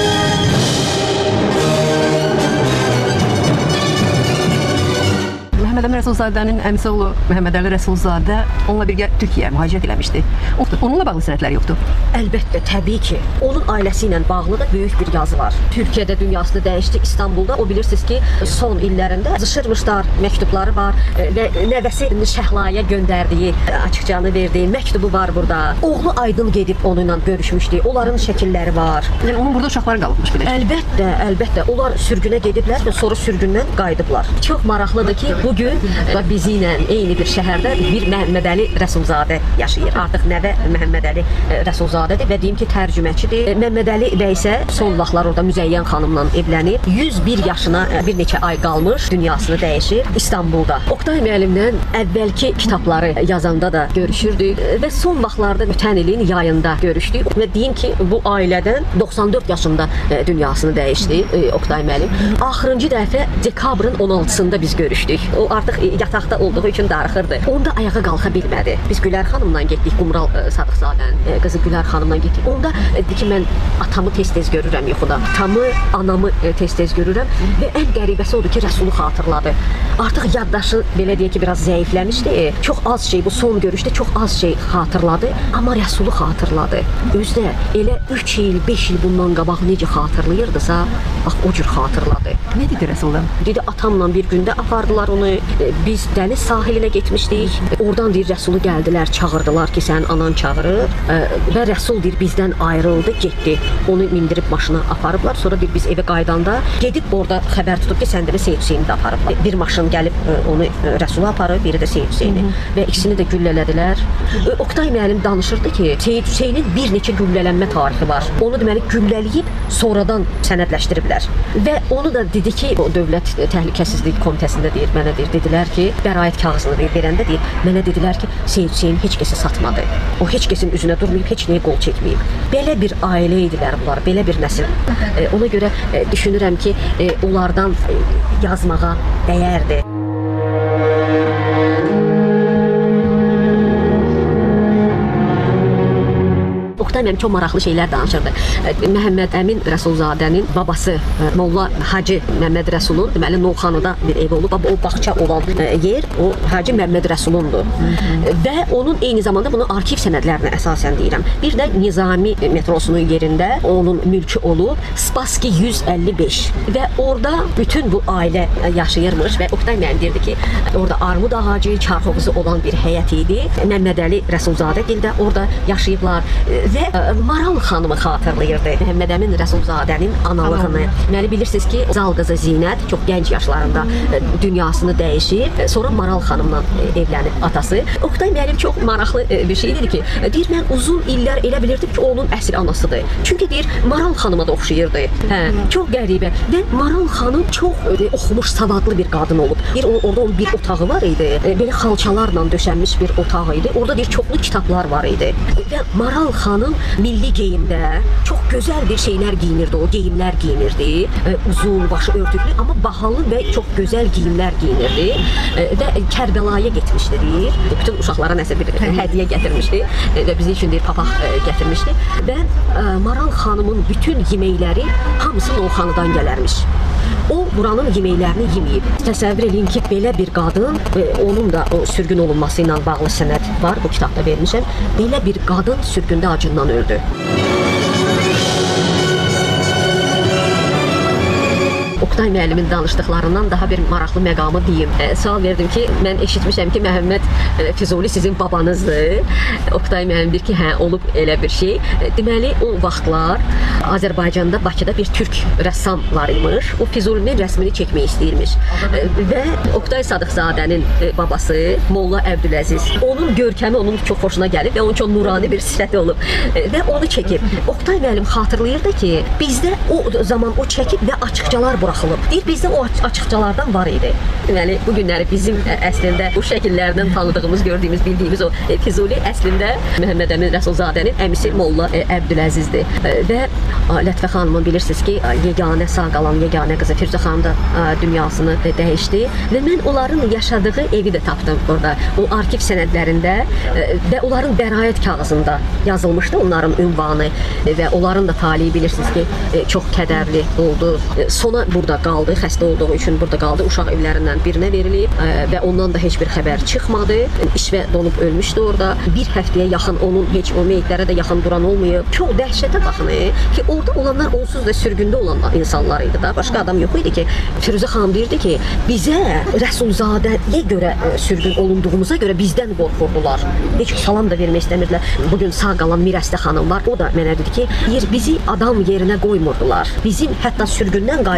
Məhəmməd Əmin Rəsulzadənin əmisi oğlu Məhəmməd Əli Rəsulzadə onunla birgə Türkiyəyə mühacirət eləmişdi. Onunla bağlı sənədləri yoxdur?
Əlbəttə, təbii ki. Onun ailəsi ilə bağlı da böyük bir yazı var. Türkiyədə dünyasını dəyişdi, İstanbulda. O bilirsiniz ki, son illərində yazışırmışlar, məktubları var və nəvəsi Şəhlaya göndərdiyi, açıqcanı verdiyi məktubu var burada. Oğlu Aydın gedib onunla görüşmüşdü. Onların şəkilləri var.
Yəni onun burada uşaqları qalıbmış belə.
Əlbəttə, əlbəttə. Onlar sürgünə gediblər və sonra sürgündən qayıdıblar. Çox maraqlıdır ki, bu gün gün bizi ilə eyni bir şəhərdə bir Məhəmməd Əli Rəsulzadə yaşayır. Artıq nəvə Məhəmməd Əli Rəsulzadədir və deyim ki, tərcüməçidir. Məhəmməd Əli bəy isə son vaxtlar orada Müzəyyən xanımla evlənib. yüz bir yaşına bir neçə ay qalmış, dünyasını dəyişir İstanbulda. Oktay müəllimlə əvvəlki kitabları yazanda da görüşürdük və son vaxtlarda ötən ilin yayında görüşdük və deyim ki, bu ailədən doxsan dörd yaşında dünyasını dəyişdi Oktay müəllim. Axırıncı dəfə dekabrın on altısında biz görüşdük. O artıq yataqda olduğu üçün darıxırdı. Onda ayağa qalxa bilmədi. Biz Gülər xanımla getdik, Qumral Sadıqzadənin qızı Gülər xanımla getdik. Onda dedi ki, mən atamı tez-tez görürəm yuxuda. Atamı, anamı tez-tez görürəm və ən qəribəsi odur ki, Rəsulu xatırladı. Artıq yaddaşı belə deyək ki, biraz zəifləmişdi. Çox az şey, bu son görüşdə çox az şey xatırladı, amma Rəsulu xatırladı. Özdə elə üç il, beş il bundan qabaq necə xatırlayırdısa, bax o cür xatırladı.
Nə dedi Rəsuldan?
Dedi, atamla bir gündə apardılar onu. Biz dəniz sahilinə getmişdik. Oradan deyir, Rəsulu gəldilər, çağırdılar ki, sənin anan çağırır. Və Rəsul deyir, bizdən ayrıldı, getdi. Onu mindirib maşına aparıblar. Sonra deyir, biz evə qaydanda gedib orada xəbər tutub ki, səndəni Seyid Hüseyni də aparıblar. Bir maşın gəlib onu Rəsulu aparıb, biri də Seyid Hüseyni. Və ikisini də güllələdilər. Oktay müəllim danışırdı ki, Seyid Hüseynin bir neçə güllələnmə tarixi var. Onu deməli güllələyib sonradan sənədləşdiriblər. Və onu da dedi ki, o Dövlət Təhlükəsizlik Komitəsində deyir, mənə deyir, dedilər ki, bəraət kağızını deyir, verəndə deyir, mənə dedilər ki, Seyid Hüseyin heç kəsi satmadı. O heç kəsin üzünə durmayıb, heç nəyə qol çəkməyib. Belə bir ailə idilər bunlar, belə bir nəsil. E, ona görə e, düşünürəm ki, e, onlardan e, yazmağa dəyərdi. Oktay müəllim çox maraqlı şeylər danışırdı. Məhəmməd Əmin Rəsulzadənin babası Molla Hacı Məmməd Rəsulun deməli Novxanıda bir ev olub. O bağça olan yer o Hacı Məmməd Rəsulundur. Və onun eyni zamanda bunu arxiv sənədlərinə əsasən deyirəm. Bir də Nizami metrosunun yerində onun mülkü olub Spassky yüz əlli beş və orada bütün bu ailə yaşayırmış və Oktay müəllim deyirdi ki, orada armud ağacı, çarxovuzu olan bir həyət idi. Məmməd Əli Rəsulzadə də orada yaşayıblar və Maral xanımı xatırlayırdı. Məhəmməd Əmin Rəsulzadənin analığını. Deməli bilirsiniz ki, Zal qızı Zinət çox gənc yaşlarında dünyasını dəyişib, sonra Maral xanımla evlənib atası. Oktay müəllim çox maraqlı bir şey dedi ki, deyir mən uzun illər elə bilirdim ki, onun əsl anasıdır. Çünki deyir Maral xanıma da oxşayırdı. Hə, çox qəribə. Və Maral xanım çox oxumuş, savadlı bir qadın olub. Deyir orada onun bir otağı var idi. Belə xalçalarla döşənmiş bir otağı idi. Orada deyir çoxlu kitablar var idi. Və Maral xanım milli geyimdə çox gözəl bir şeylər giyinirdi, o geyimlər giyinirdi. E, uzun, başı örtüklü, amma bahalı və çox gözəl geyimlər giyinirdi. E, və Kərbəlaya getmişdi deyir. Bütün uşaqlara nəsə bir hədiyyə gətirmişdi e, və bizim üçün deyir papaq e, gətirmişdi. Və e, Maral xanımın bütün yeməkləri hamısı Novxanıdan gələrmiş. O buranın yeməklərini yeməyib. Təsəvvür edin ki, belə bir qadın, e, onun da o sürgün olunması ilə bağlı sənəd var, bu kitabda vermişəm. Belə bir qadın sürgündə acından öldü. Oktay müəllimin danışdıqlarından daha bir maraqlı məqamı deyim. E, sual verdim ki, mən eşitmişəm ki, Məhəmməd e, Füzuli sizin babanızdır. Oktay müəllim deyir ki, hə, olub elə bir şey. E, deməli, o vaxtlar Azərbaycanda, Bakıda bir türk rəssam var imiş. O Füzulinin rəsmini çəkmək istəyirmiş. E, və Oktay Sadıqzadənin e, babası Molla Əbdüləziz. Onun görkəmi onun çox xoşuna gəlib və onun çox nurani bir sifəti olub. E, və onu çəkib. Oktay müəllim xatırlayırdı ki, bizdə o zaman o çəkib və açıqcalar buraxılıb. Deyir, bizdə o açıqcalardan var idi. Deməli, bu günləri bizim əslində bu şəkillərdən tanıdığımız, gördüyümüz, bildiyimiz o e, Füzuli əslində Məhəmməd Əmin Rəsulzadənin əmisi Molla e, Əbdüləzizdir. E, və Lətifə xanımın bilirsiniz ki, yeganə sağ qalan yeganə qızı Firuzə xanım da e, dünyasını e, dəyişdi və mən onların yaşadığı evi də tapdım orada. O arxiv sənədlərində e, və onların bəraət kağızında yazılmışdı onların ünvanı e, və onların da talihi bilirsiniz ki, e, çox kədərli oldu. E, sona burada qaldı, xəstə olduğu üçün burada qaldı. Uşaq evlərindən birinə verilib ə, və ondan da heç bir xəbər çıxmadı. İşvə donub ölmüşdü orada. Bir həftəyə yaxın onun heç o meyitlərə də yaxın duran olmayıb. Çox dəhşətə baxın ki, orada olanlar onsuz da sürgündə olan insanlar idi da. Başqa adam yox idi ki, Firuzə xanım deyirdi ki, bizə Rəsulzadəyə görə sürgün olunduğumuza görə bizdən qorxurdular. Heç salam da vermək istəmirdilər. Bugün sağ qalan Mirəstə xanım var. O da mənə dedi ki, yer bizi adam yerinə qoymurdular. Bizim hətta sürgündən qayıdandan sonra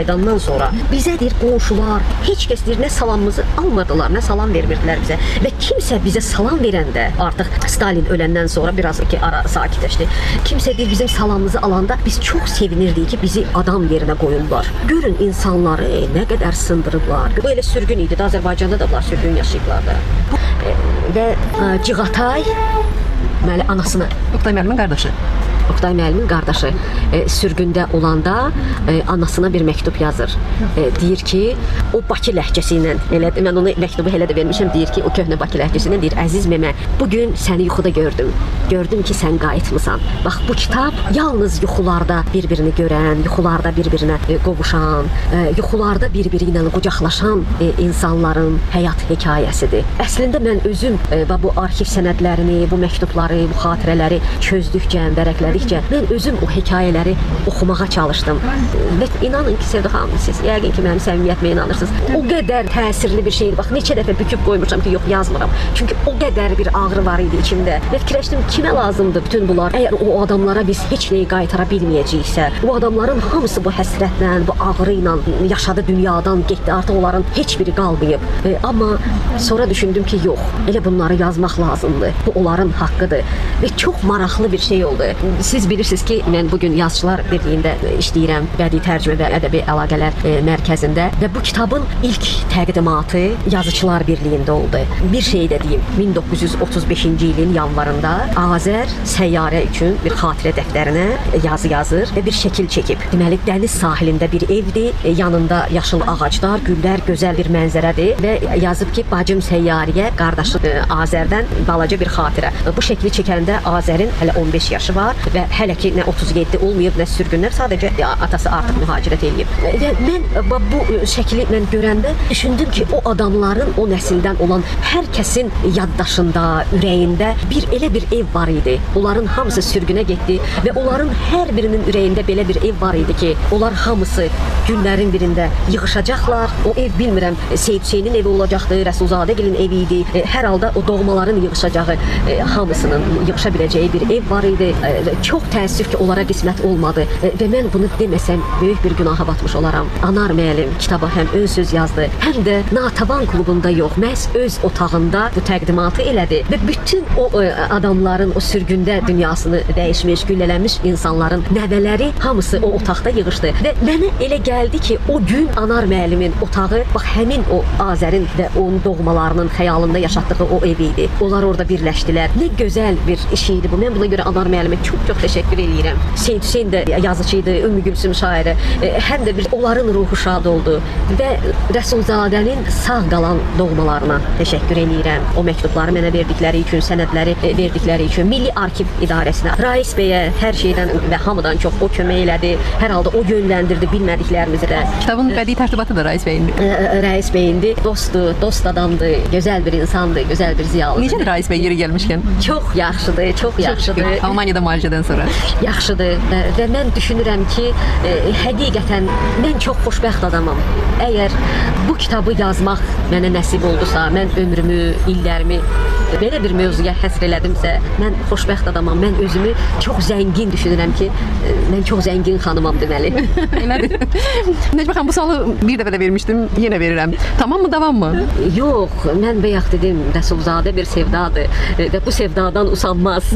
sonra bizə deyir qonşular, heç kəs deyir nə salamımızı almırdılar, nə salam vermirdilər bizə. Və kimsə bizə salam verəndə, artıq Stalin öləndən sonra biraz ki ara sakitləşdi. Kimsə deyir bizim salamımızı alanda biz çox sevinirdik ki, bizi adam yerinə qoyurlar. Görün insanları e, nə qədər sındırıblar. Bu elə sürgün idi. Azərbaycanda da bunlar sürgün yaşayıblar da. E, və e, Cığatay deməli anasını,
Oqtay müəllimin qardaşı.
Oqtay müəllimin qardaşı e, sürgündə olanda e, anasına bir məktub yazır. E, deyir ki, o Bakı ləhcəsi ilə, elə mən onu məktubu elə də vermişəm, deyir ki, o köhnə Bakı ləhcəsi ilə deyir: "Əziz memə, bu gün səni yuxuda gördüm. Gördüm ki, sən qayıtmısan. Bax, bu kitab yalnız yuxularda bir-birini görən, yuxularda bir-birinə e, qovuşan, e, yuxularda bir-biri ilə qucaqlaşan e, insanların həyat hekayəsidir." Əslində mən özüm e, bu arxiv sənədlərini, bu məktubları, bu xatirələri çözdükcə, vərəqlədikcə mən özüm o hekayələri oxumağa çalışdım. Və inanın ki, Sevda xanım, siz yəqin ki, mənim səmimiyyətimə inanırsınız. O qədər təsirli bir şeydir. Bax, neçə dəfə büküb qoymuşam ki, yox, yazmıram. Çünki o qədər bir ağrı var idi içimdə. Və fikirləşdim, kimə lazımdır bütün bunlar? Əgər o adamlara biz heç nəyi qaytara bilməyəcəksə, o adamların hamısı bu həsrətlə, bu ağrı ilə yaşadı, dünyadan getdi. Artıq onların heç biri qalmayıb. E, amma sonra düşündüm ki, yox, elə bunları yazmaq lazımdır. Bu onların haqqıdır. Və çox maraqlı bir şey oldu. Siz bilirsiniz ki, mən bugün Yazıçılar Birliyində işləyirəm, bədii tərcümə və ədəbi əlaqələr e, mərkəzində və bu kitabın ilk təqdimatı Yazıçılar Birliyində oldu. Bir şey də deyim, min doqquz yüz otuz beşinci ilin yanvarında Azər səyyarə üçün bir xatirə dəftərinə yazı yazır və bir şəkil çəkib. Deməli, dəniz sahilində bir evdir, e, yanında yaşıl ağaclar, güllər, gözəl bir mənzərədir və yazıb ki, bacım səyyarəyə, qardaşı e, Azərdən balaca bir xatirə. Bu şəkli çəkəndə Azərin hələ on beş yaşı var və hələ ki nə otuz yeddi olmayıb, nə sürgünlər, sadəcə ya, atası artıq mühacirət eləyib. Və mən bu şəkli mən görəndə düşündüm ki, o adamların, o nəsildən olan hər kəsin yaddaşında, ürəyində bir elə bir ev var idi. Onların hamısı sürgünə getdi və onların hər birinin ürəyində belə bir ev var idi ki, onlar hamısı günlərin birində yığışacaqlar. O ev bilmirəm, Seyid Hüseynin evi olacaqdı, Rəsulzadəgilin evi idi. Hər halda o doğmaların yığışacağı, hamısının yığışa biləcəyi bir ev var idi. Çox təəssüf ki, onlara qismət olmadı və mən bunu deməsəm böyük bir günaha batmış olaram. Anar müəllim kitaba həm ön söz yazdı, həm də Natəvan klubunda yox, məhz öz otağında bu təqdimatı elədi və bütün o adamların o sürgündə dünyasını dəyişmiş, güllələnmiş insanların nəvələri hamısı o otaqda yığışdı və mənə elə gəldi ki, o gün Anar müəllimin otağı bax həmin o Azərin və onun doğmalarının xəyalında yaşatdığı o ev idi. Onlar orada birləşdilər. Nə gözəl bir iş idi bu. Mən buna görə Anar müəllimə çox-çox təşəkkür eləyirəm. Seyid Hüseyn də yazıcı idi, Ümmü Gülsüm şairi. Həm də bir onların ruhu şad oldu və Rəsulzadənin sağ qalan doğmalarına təşəkkür eləyirəm. O məktubları mənə verdikləri üçün, sənədləri verdikləri üçün, Milli Arxiv İdarəsinə, Rais bəyə hər şeydən və hamıdan çox o kömək elədi. Hər halda o yönləndirdi bilmədiklərimizi də.
Kitabın bədii tərtibatı da Rais bəyindi.
Rais bəyindi, dostdur, dost adamdır, gözəl bir insandır, gözəl bir ziyalıdır.
Necədir Rais bəy yeri gəlmişkən?
Çox yaxşıdır, çox yaxşıdır.
Almaniyada müalicədən sonra.
Yaxşıdır və mən düşünürəm ki, e, həqiqətən mən çox xoşbəxt adamam. Əgər bu kitabı yazmaq mənə nəsib oldusa, mən ömrümü, illərimi belə bir mövzuya həsr elədimsə, mən xoşbəxt adamam. Mən özümü çox zəngin düşünürəm ki, e, mən çox zəngin xanımam deməli.
Elədir. Necmə xanım, bu sualı bir dəfə də vermişdim, yenə verirəm. Tamam mı, davam mı?
Yox, mən bayaq dedim, Rəsulzadə bir sevdadır və bu sevdadan usanmaz.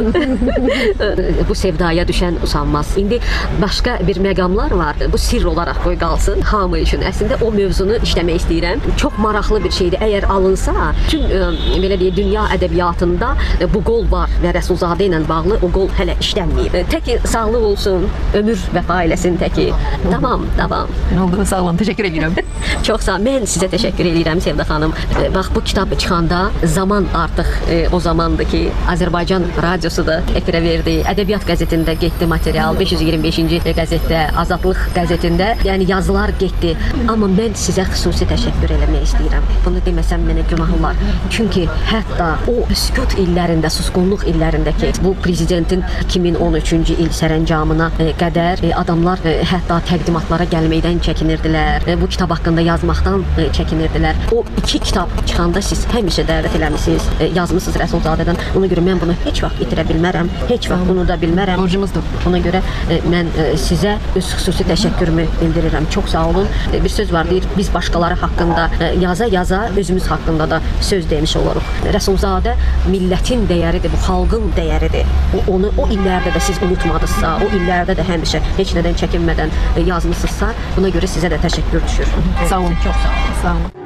Bu sevdaya düşən usanmaz. İndi başqa bir məqamlar var. Bu sirr olaraq qoy qalsın hamı üçün. Əslində o mövzunu işləmək istəyirəm. Çox maraqlı bir şeydir. Əgər alınsa, tüm belə deyə dünya ədəbiyyatında bu qol var və Rəsulzadə ilə bağlı o qol hələ işlənməyib. Təki sağlıq olsun, ömür vəfa eləsin təki. Tamam, tamam.
Nə oldu? Sağ olun, təşəkkür edirəm.
Çox sağ ol. Mən sizə təşəkkür edirəm Sevda xanım. Bax, bu kitab çıxanda zaman artıq e, o zamandır ki, Azərbaycan radiosu da efirə verdi. Ədəbiyyat qəzetində getdi material, beş yüz iyirmi beşinci qəzetdə, Azadlıq qəzetində, yəni yazılar getdi. Amma mən sizə xüsusi təşəkkür eləmək istəyirəm. Bunu deməsəm mənə günah olar. Çünki hətta o sükut illərində, susqunluq illərindəki bu prezidentin iki min on üçüncü il sərəncamına qədər adamlar hətta təqdimatlara gəlməkdən çəkinirdilər. Bu kitab haqqında yazmaqdan çəkinirdilər. O iki kitab çıxanda siz həmişə dəvət eləmisiniz, yazmısınız Rəsulzadədən. Ona görə mən bunu heç vaxt itirə bilmərəm, heç vaxt unuda bilmərəm. bilmərəm.
Borcumuzdur.
Ona görə e, mən e, sizə öz xüsusi təşəkkürümü bildirirəm. Çox sağ olun. E, bir söz var deyir, biz başqaları haqqında e, yaza-yaza özümüz haqqında da söz demiş oluruq. Rəsulzadə millətin dəyəridir, bu xalqın dəyəridir. O, onu o illərdə də siz unutmadınızsa, o illərdə də həmişə heç nədən çəkinmədən e, yazmısınızsa, buna görə sizə də təşəkkür düşür.
Sağ olun.
Çox sağ olun.
Sağ olun.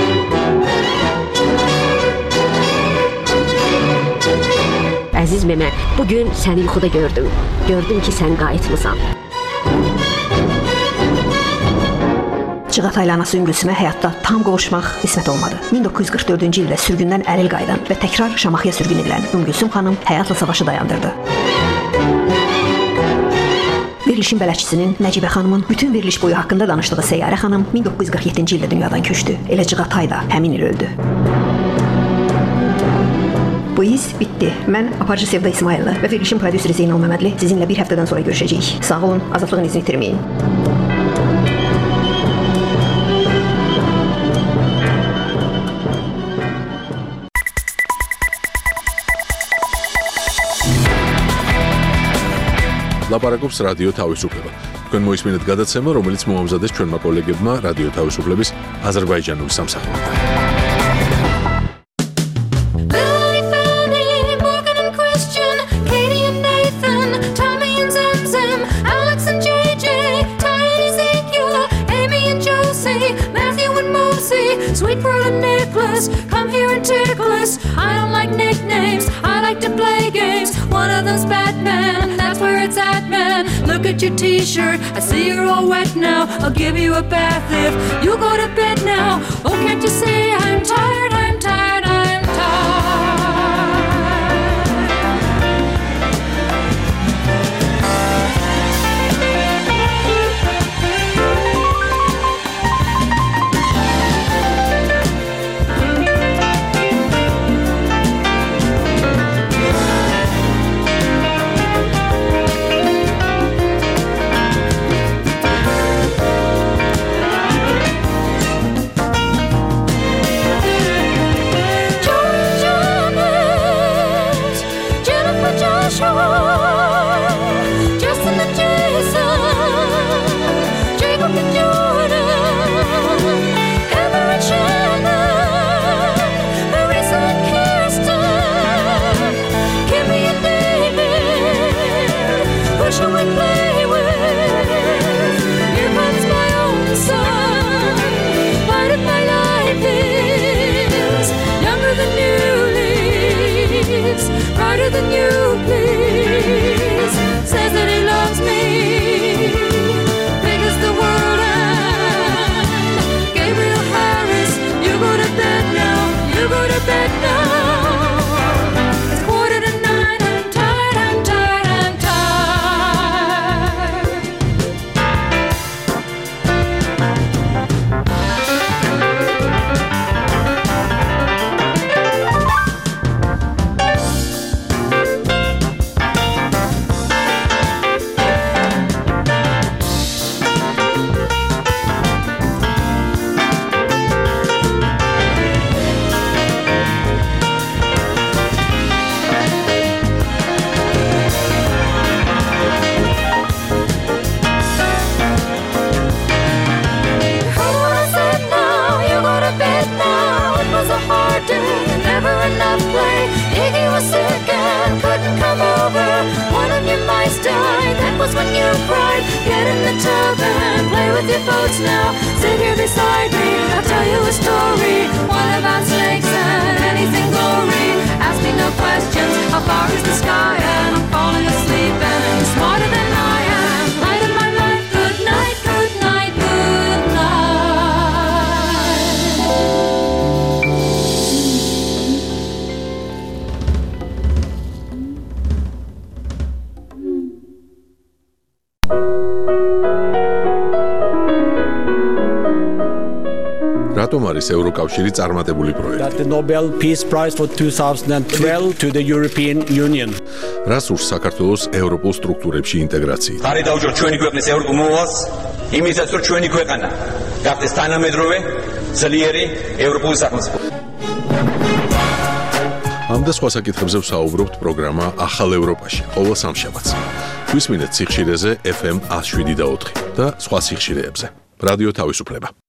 Əziz Memə, bugün səni yuxuda gördüm. Gördüm ki, sən qayıtmısan.
Cığatay ilə anası Üngülsümə həyatda tam qovuşmaq qismət olmadı. min doqquz yüz qırx dördüncü ildə sürgündən əlil qayıdan və təkrar Şamaxıya sürgün edilən Üngülsüm xanım həyatla savaşı dayandırdı. Verilişin bələdçisinin Nəcibə xanımın bütün veriliş boyu haqqında danışdığı Səyyarə xanım min doqquz yüz qırx yeddinci ildə dünyadan köçdü. Elə Cığatay da həmin il öldü. Bu iz bitdi. Mən aparıcı Sevda İsmayıllı və verilişin prodüseri Zeynal Məmmədli sizinlə bir həftədən sonra görüşəcəyik. Sağ olun, azadlığın izini itirməyin.
ლაპარაკობს რადიო თავისუფლება. თქვენ მოისმინეთ გადაცემა, რომელიც მოამზადეს ჩვენმა კოლეგებმა რადიო თავისუფლების აზერბაიჯანული სამსახურიდან.
Sweet brother Nicholas, come here and tickle us. I don't like nicknames, I like to play games. One of them's Batman, that's where it's at, man. Look at your t-shirt, I see you're all wet now. I'll give you a bath if you go to bed now. Oh, can't you see I'm tired, I'm tired, I'm tired. Brighter than you, please. Says that he loves me, big as the world and Gabriel Harris. You go to bed now, you go to bed now. It's quarter to nine, I'm tired, I'm tired, I'm when you cried, get in the tub and play with your boats now. Sit here beside me, I'll tell you a story. One about snakes and anything gory. Ask me no questions, how far is the sky? And I'm falling asleep and you're smarter than I am. Light of my life, good night, good night, good night.
რატომ არის ევროკავშირი წარმატებული პროექტი?
The Nobel Peace Prize for twenty twelve to the European Union.
რას ურს საქართველოს ევროპულ სტრუქტურებში ინტეგრაცია?
ხარი დაუჭრ ჩვენი ქვეყნის ევროპულ მოვალს, იმისაც რომ ჩვენი ქვეყანა გახდეს თანამედროვე, ძლიერი ევროპული სახელმწიფო.
ამ და სხვა საკითხებზე ვსაუბრობთ პროგრამა ახალ ევროპაში, ყოველ სამშაბათს. გვისმინეთ სიხშირეზე ეფ ემ one oh seven და ოთხი და სხვა სიხშირეებზე. რადიო თავისუფლება.